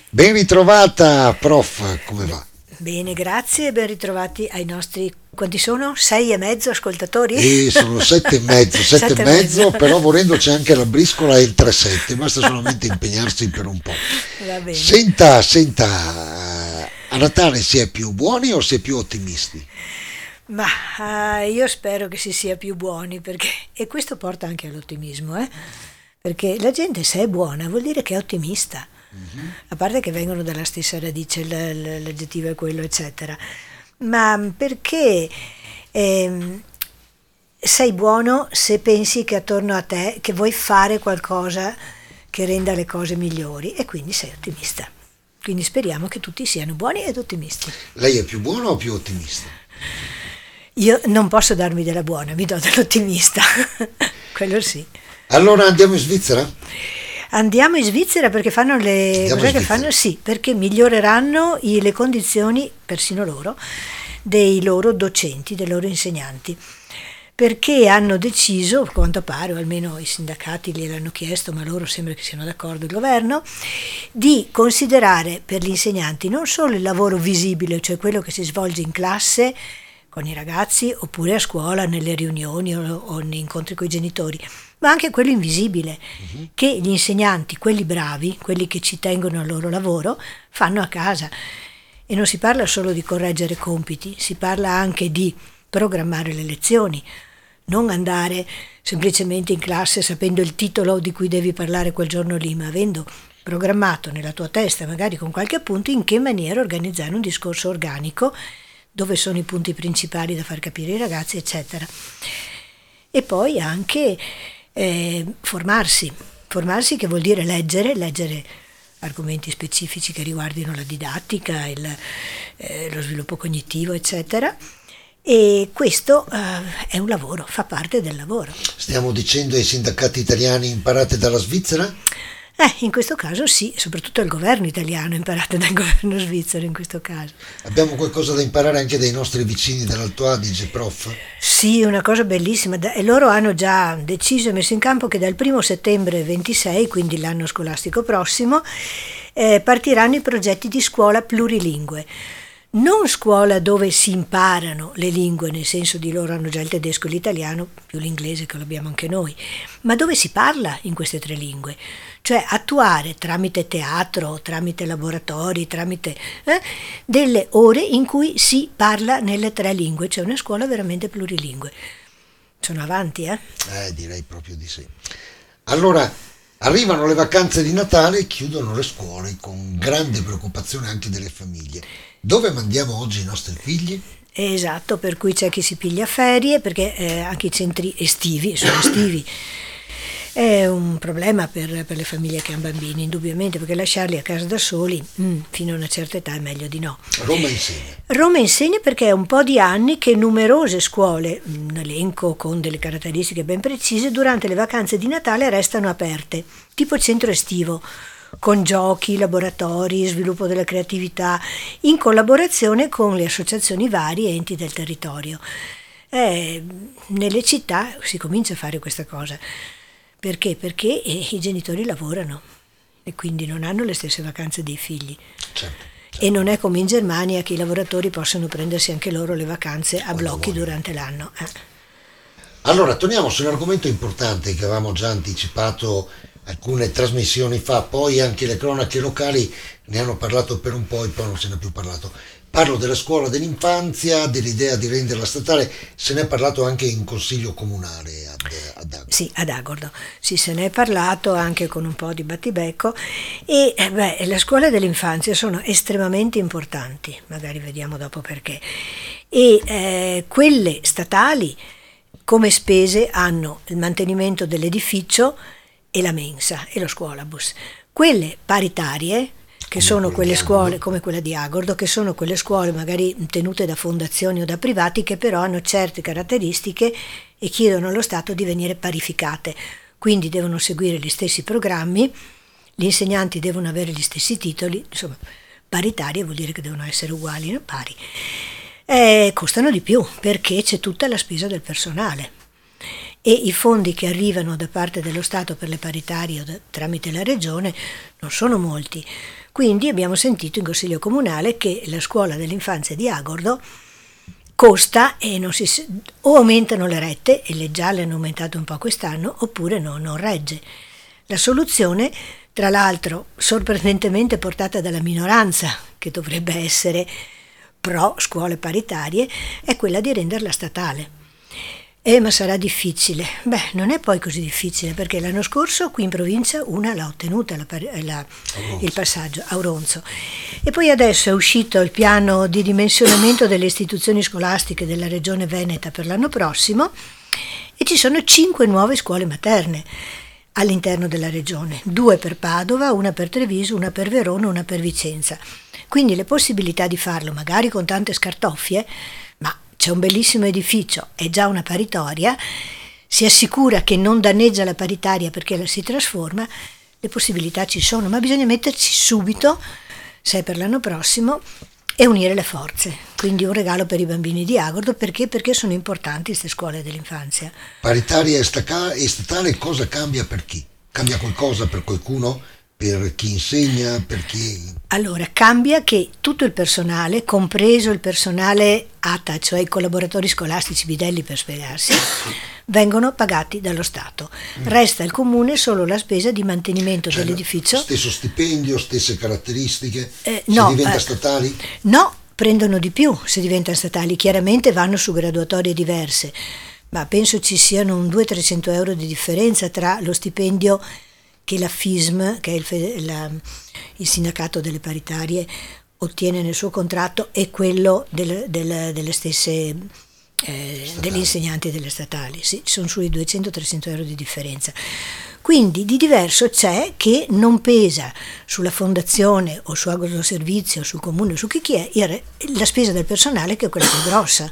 Ben ritrovata, prof, come va? Bene, grazie e ben ritrovati ai nostri, quanti sono? 6 e mezzo ascoltatori? E sono 7 e mezzo, sette e Sette e mezzo, mezzo. però volendo c'è anche la briscola e il 3-7, basta solamente impegnarsi per un po'. Va bene. Senta, a Natale si è più buoni o si è più ottimisti? Ma io spero che si sia più buoni e questo porta anche all'ottimismo, perché la gente se è buona vuol dire che è ottimista, a parte che vengono dalla stessa radice, l'aggettivo è quello, eccetera, ma perché ehm, sei buono se pensi che attorno a te, che vuoi fare qualcosa che renda le cose migliori e quindi sei ottimista. Quindi speriamo che tutti siano buoni ed ottimisti. Lei è più buono o più ottimista? Io non posso darmi della buona, mi do dell'ottimista, quello sì. Allora andiamo in Svizzera? Andiamo in Svizzera perché fanno le... Andiamo Cos'è in che Svizzera. fanno? Sì, perché miglioreranno le condizioni, persino loro, dei loro docenti, dei loro insegnanti. Perché hanno deciso, a quanto pare, o almeno i sindacati gliel'hanno chiesto, ma loro sembra che siano d'accordo, il governo, di considerare per gli insegnanti non solo il lavoro visibile, cioè quello che si svolge in classe con i ragazzi oppure a scuola, nelle riunioni o nei incontri con i genitori, ma anche quello invisibile, che gli insegnanti, quelli bravi, quelli che ci tengono al loro lavoro, fanno a casa. E non si parla solo di correggere compiti, si parla anche di programmare le lezioni, non andare semplicemente in classe sapendo il titolo di cui devi parlare quel giorno lì, ma avendo programmato nella tua testa, magari con qualche appunto, in che maniera organizzare un discorso organico, dove sono i punti principali da far capire ai ragazzi, eccetera. E poi anche formarsi che vuol dire leggere argomenti specifici che riguardino la didattica, lo sviluppo cognitivo, eccetera. E questo è un lavoro, fa parte del lavoro. Stiamo dicendo ai sindacati italiani imparate dalla Svizzera? In questo caso sì, soprattutto il governo italiano, imparate dal governo svizzero in questo caso. Abbiamo qualcosa da imparare anche dai nostri vicini dell'Alto Adige, prof? Sì, una cosa bellissima, e loro hanno già deciso e messo in campo che dal 1° settembre 26, quindi l'anno scolastico prossimo, partiranno i progetti di scuola plurilingue. Non scuola dove si imparano le lingue, nel senso di loro hanno già il tedesco e l'italiano, più l'inglese che lo abbiamo anche noi, ma dove si parla in queste 3 lingue. Cioè attuare tramite teatro, tramite laboratori, tramite delle ore in cui si parla nelle 3 lingue, cioè una scuola veramente plurilingue. Sono avanti, Direi proprio di sì. Allora, arrivano le vacanze di Natale e chiudono le scuole con grande preoccupazione anche delle famiglie. Dove mandiamo oggi i nostri figli? Esatto, per cui c'è chi si piglia ferie, perché anche i centri estivi, sono estivi. È un problema per le famiglie che hanno bambini, indubbiamente, perché lasciarli a casa da soli, fino a una certa età è meglio di no. Roma insegna. Roma insegna perché è un po' di anni che numerose scuole, un elenco con delle caratteristiche ben precise, durante le vacanze di Natale restano aperte, tipo centro estivo, con giochi, laboratori, sviluppo della creatività, in collaborazione con le associazioni varie e enti del territorio. Nelle città si comincia a fare questa cosa. Perché? Perché i genitori lavorano e quindi non hanno le stesse vacanze dei figli. Certo. E non è come in Germania che i lavoratori possono prendersi anche loro le vacanze a Quando blocchi vogliono. durante l'anno. Allora, torniamo sull'argomento importante che avevamo già anticipato alcune trasmissioni fa, poi anche le cronache locali ne hanno parlato per un po' e poi non se ne è più parlato. Parlo della scuola dell'infanzia, dell'idea di renderla statale, se ne è parlato anche in consiglio comunale ad Agro. Sì, ad Agordo. Sì, se ne è parlato anche con un po' di battibecco e le scuole dell'infanzia sono estremamente importanti, magari vediamo dopo perché. E quelle statali come spese hanno il mantenimento dell'edificio e la mensa e lo scuolabus. Quelle paritarie, che sono quelle scuole come quella di Agordo, che sono quelle scuole magari tenute da fondazioni o da privati che però hanno certe caratteristiche e chiedono allo Stato di venire parificate, quindi devono seguire gli stessi programmi, gli insegnanti devono avere gli stessi titoli, insomma paritarie vuol dire che devono essere uguali, no? Pari. Costano di più perché c'è tutta la spesa del personale e i fondi che arrivano da parte dello Stato per le paritarie o tramite la regione non sono molti. Quindi abbiamo sentito in Consiglio Comunale che la scuola dell'infanzia di Agordo costa e o aumentano le rette, e le gialle hanno aumentato un po' quest'anno, oppure no, non regge. La soluzione, tra l'altro sorprendentemente portata dalla minoranza, che dovrebbe essere pro scuole paritarie, è quella di renderla statale. Ma sarà difficile. Non è poi così difficile, perché l'anno scorso qui in provincia una l'ha ottenuta, il passaggio a Auronzo. E poi adesso è uscito il piano di dimensionamento delle istituzioni scolastiche della regione Veneta per l'anno prossimo, e ci sono 5 nuove scuole materne all'interno della regione, 2 per Padova, una per Treviso, una per Verona, una per Vicenza. Quindi le possibilità di farlo, magari con tante scartoffie, ma c'è un bellissimo edificio, è già una paritoria, si assicura che non danneggia la paritaria perché la si trasforma, le possibilità ci sono, ma bisogna metterci subito, se è per l'anno prossimo, e unire le forze. Quindi un regalo per i bambini di Agordo, perché sono importanti queste scuole dell'infanzia. Paritaria e statale, cosa cambia per chi? Cambia qualcosa per qualcuno? Per chi insegna, per chi... Allora, cambia che tutto il personale, compreso il personale ATA, cioè i collaboratori scolastici bidelli per spiegarsi, vengono pagati dallo Stato. Resta al comune solo la spesa di mantenimento dell'edificio. Stesso stipendio, stesse caratteristiche, no, se diventa statali? No, prendono di più se diventano statali, chiaramente vanno su graduatorie diverse, ma penso ci siano un 200-300 euro di differenza tra lo stipendio che la FISM, che è il sindacato delle paritarie, ottiene nel suo contratto, e quello delle stesse degli insegnanti delle statali. Sì, sono sui 200-300 euro di differenza. Quindi di diverso c'è che non pesa sulla fondazione o su agroservizio o sul comune o su chi è la spesa del personale, che è quella più grossa.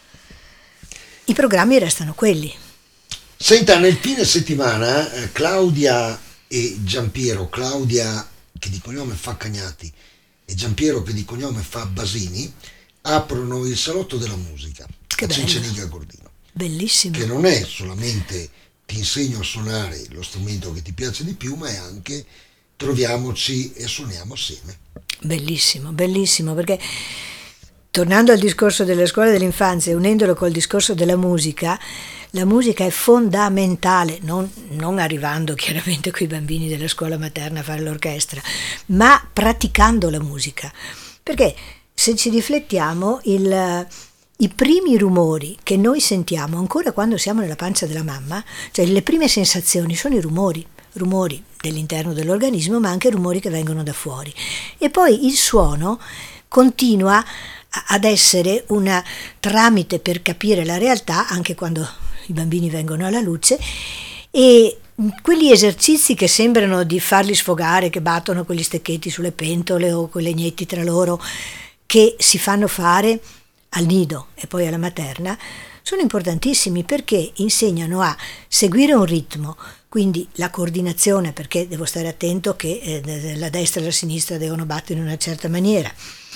I programmi restano quelli. Senta, nel fine settimana Claudia e Giampiero, Claudia che di cognome fa Cagnati e Giampiero che di cognome fa Basini, aprono il Salotto della Musica a Cinceniga Gordino. Bellissimo. Che non è solamente ti insegno a suonare lo strumento che ti piace di più, ma è anche troviamoci e suoniamo assieme. Bellissimo, bellissimo, perché tornando al discorso delle scuole dell'infanzia e unendolo col discorso della musica, la musica è fondamentale, non arrivando chiaramente coi bambini della scuola materna a fare l'orchestra, ma praticando la musica. Perché se ci riflettiamo, i primi rumori che noi sentiamo ancora quando siamo nella pancia della mamma, cioè le prime sensazioni, sono i rumori dell'interno dell'organismo, ma anche rumori che vengono da fuori. E poi il suono continua ad essere un tramite per capire la realtà, anche quando i bambini vengono alla luce, e quegli esercizi che sembrano di farli sfogare, che battono quegli stecchetti sulle pentole o con legnetti tra loro, che si fanno fare al nido e poi alla materna, sono importantissimi perché insegnano a seguire un ritmo, quindi la coordinazione, perché devo stare attento che la destra e la sinistra devono battere in una certa maniera,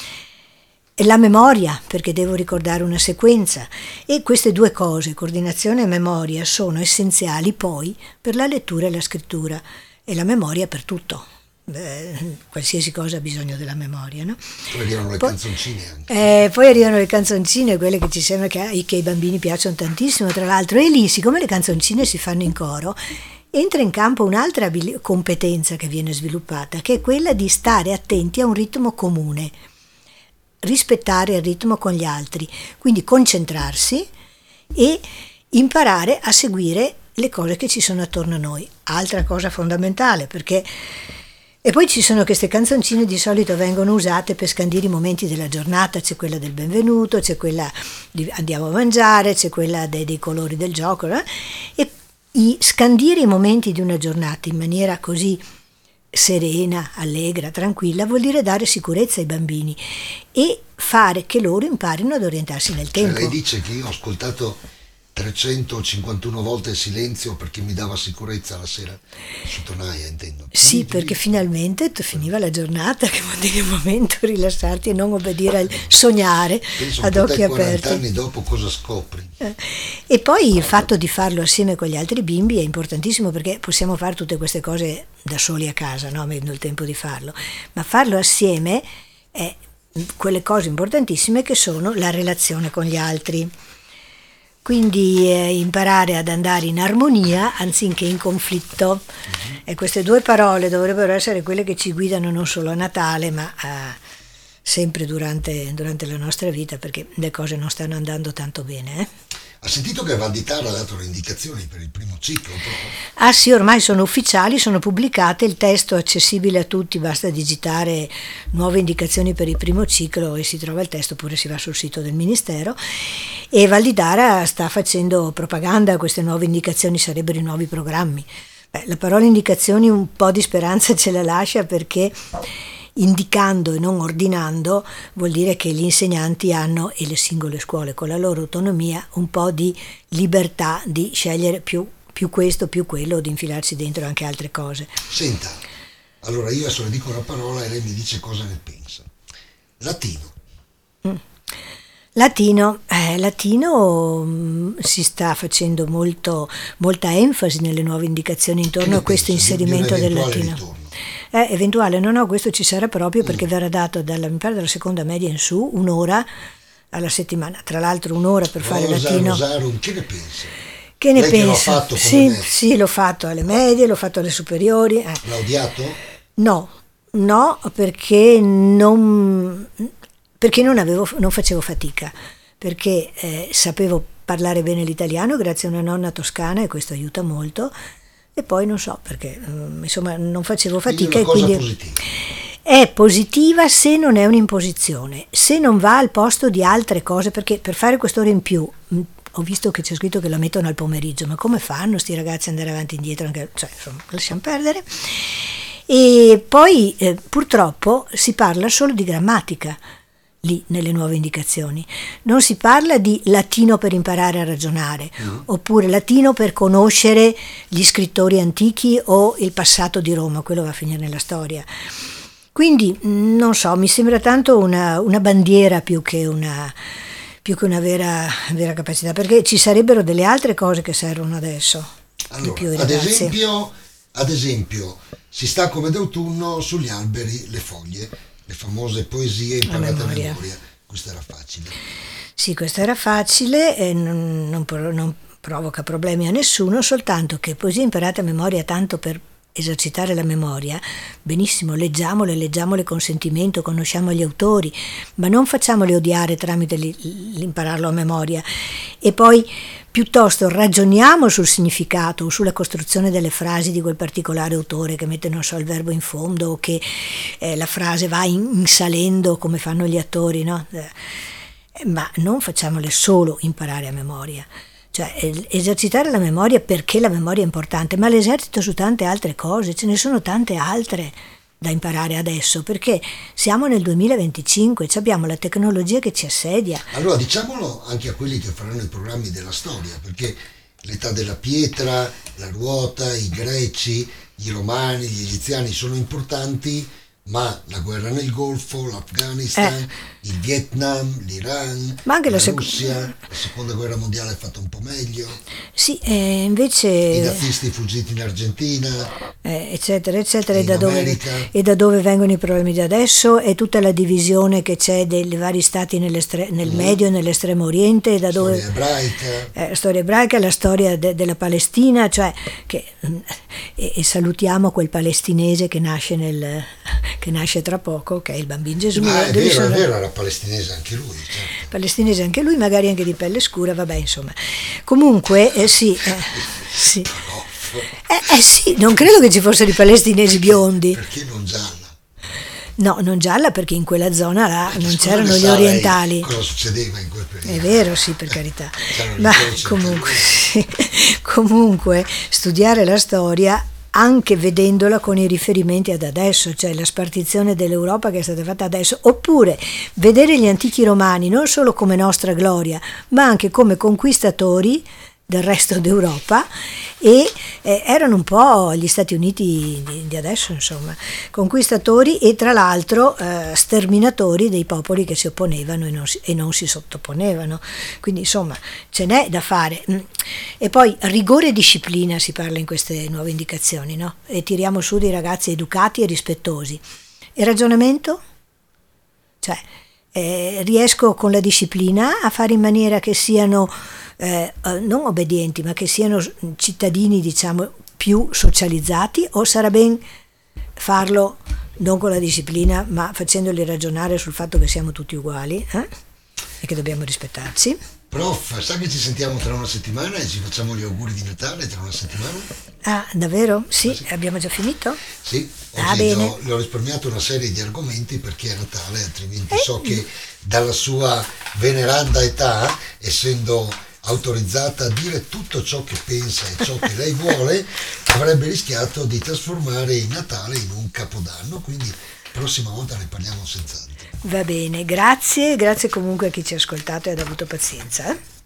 e la memoria, perché devo ricordare una sequenza, e queste due cose, coordinazione e memoria, sono essenziali poi per la lettura e la scrittura, e la memoria per tutto. Qualsiasi cosa ha bisogno della memoria, no? Poi arrivano le canzoncine anche. Poi arrivano le canzoncine, quelle che ci sembra che ai bambini piacciono tantissimo, tra l'altro, e lì, siccome le canzoncine si fanno in coro, entra in campo un'altra competenza che viene sviluppata, che è quella di stare attenti a un ritmo comune, rispettare il ritmo con gli altri, quindi concentrarsi e imparare a seguire le cose che ci sono attorno a noi. Altra cosa fondamentale, perché... E poi ci sono queste canzoncine, di solito vengono usate per scandire i momenti della giornata, c'è quella del benvenuto, c'è quella di andiamo a mangiare, c'è quella dei colori del gioco, e scandire i momenti di una giornata in maniera così serena, allegra, tranquilla, vuol dire dare sicurezza ai bambini e fare che loro imparino ad orientarsi nel tempo. Lei dice che io ho ascoltato 351 volte il silenzio perché mi dava sicurezza la sera su Tonaia, intendo. Sì, perché finalmente finiva la giornata, che vuol dire un momento rilassarti e non obbedire al sognare Penso ad un po' occhi te 40 aperti. anni dopo cosa scopri. E poi il fatto di farlo assieme con gli altri bimbi è importantissimo, perché possiamo fare tutte queste cose da soli a casa, no? Avendo il tempo di farlo, ma farlo assieme è quelle cose importantissime che sono la relazione con gli altri. Quindi imparare ad andare in armonia anziché in conflitto. E queste due parole dovrebbero essere quelle che ci guidano non solo a Natale, ma sempre durante la nostra vita, perché le cose non stanno andando tanto bene. Ha sentito che Val di Tara ha dato le indicazioni per il primo ciclo? Ah sì, ormai sono ufficiali, sono pubblicate, il testo è accessibile a tutti, basta digitare nuove indicazioni per il primo ciclo e si trova il testo, oppure si va sul sito del Ministero. E Val di Tara sta facendo propaganda a queste nuove indicazioni, sarebbero i nuovi programmi. La parola indicazioni un po' di speranza ce la lascia, perché indicando e non ordinando vuol dire che gli insegnanti hanno, e le singole scuole con la loro autonomia, un po' di libertà di scegliere più questo, più quello, o di infilarsi dentro anche altre cose. Senta, allora io adesso le dico una parola e lei mi dice cosa ne pensa. Latino. Latino si sta facendo molta enfasi nelle nuove indicazioni intorno a questo inserimento del latino. Ritorno? Eventuale, no, questo ci sarà proprio, perché verrà dato mi pare dalla seconda media in su, un'ora alla settimana. Tra l'altro un'ora per fare latino. Rosarum, che ne pensa? Che ne Lei pensa? Che l'ho fatto sì, me. Sì, l'ho fatto alle medie, l'ho fatto alle superiori. L'ha odiato? No, perché non facevo fatica, perché sapevo parlare bene l'italiano grazie a una nonna toscana, e questo aiuta molto. E poi non so perché, insomma, non facevo fatica. Quindi una cosa positiva. Positiva. È positiva se non è un'imposizione, se non va al posto di altre cose, perché per fare quest'ora in più, ho visto che c'è scritto che la mettono al pomeriggio, ma come fanno sti ragazzi ad andare avanti e indietro? Insomma, lasciamo perdere. E poi purtroppo si parla solo di grammatica lì nelle nuove indicazioni, non si parla di latino per imparare a ragionare, oppure latino per conoscere gli scrittori antichi o il passato di Roma, quello va a finire nella storia. Quindi non so, mi sembra tanto una bandiera più che una vera capacità, perché ci sarebbero delle altre cose che servono adesso. Allora, più ad esempio, si sta come d'autunno sugli alberi le foglie, le famose poesie imparate a memoria. Questo era facile. Sì, questo era facile e non provoca problemi a nessuno, soltanto che poesie imparate a memoria tanto per esercitare la memoria, benissimo, leggiamole con sentimento, conosciamo gli autori, ma non facciamole odiare tramite l'impararlo a memoria. E poi piuttosto ragioniamo sul significato o sulla costruzione delle frasi di quel particolare autore, che mette, non so, il verbo in fondo, o che la frase va insalendo come fanno gli attori, no? Ma non facciamole solo imparare a memoria. Cioè esercitare la memoria, perché la memoria è importante, ma l'esercito su tante altre cose, ce ne sono tante altre da imparare adesso, perché siamo nel 2025, abbiamo la tecnologia che ci assedia. Allora diciamolo anche a quelli che faranno i programmi della storia, perché l'età della pietra, la ruota, i greci, i romani, gli egiziani sono importanti, ma la guerra nel Golfo, l'Afghanistan, il Vietnam, l'Iran, ma anche la Russia, la seconda guerra mondiale è fatta un po' meglio. Sì, invece i nazisti fuggiti in Argentina, eccetera, eccetera, e da dove vengono i problemi di adesso, e tutta la divisione che c'è dei vari stati nel Medio e nell'Estremo Oriente, e da storia dove ebraica. Storia ebraica, la storia della Palestina, cioè e salutiamo quel palestinese che nasce tra poco, che è il bambino Gesù. Ma è vero, era palestinese anche lui, certo. Palestinese anche lui, magari anche di pelle scura, vabbè, insomma. Comunque, sì. Sì, non credo che ci fossero i palestinesi biondi. Perché non gialla? No, non gialla, perché in quella zona là non c'erano gli orientali. Cosa succedeva in quel periodo? È vero, sì, per carità. Ma comunque studiare la storia anche vedendola con i riferimenti ad adesso, cioè la spartizione dell'Europa che è stata fatta adesso, oppure vedere gli antichi romani non solo come nostra gloria, ma anche come conquistatori del resto d'Europa e erano un po' gli Stati Uniti di adesso, insomma, conquistatori e tra l'altro sterminatori dei popoli che si opponevano e non si sottoponevano. Quindi insomma ce n'è da fare. E poi rigore e disciplina si parla in queste nuove indicazioni, no? E tiriamo su dei ragazzi educati e rispettosi. E ragionamento? Cioè riesco con la disciplina a fare in maniera che siano non obbedienti, ma che siano cittadini, diciamo, più socializzati, o sarà ben farlo non con la disciplina, ma facendoli ragionare sul fatto che siamo tutti uguali e che dobbiamo rispettarci? Prof, sa che ci sentiamo tra una settimana e ci facciamo gli auguri di Natale tra una settimana? Ah, davvero? Sì, Sì. abbiamo già finito? Sì, Ah, oggi bene. le ho risparmiato una serie di argomenti perché è Natale, altrimenti so che dalla sua veneranda età, essendo autorizzata a dire tutto ciò che pensa e ciò che lei vuole, avrebbe rischiato di trasformare il Natale in un capodanno, quindi prossima volta ne parliamo senz'altro. Va bene, grazie comunque a chi ci ha ascoltato e ha avuto pazienza.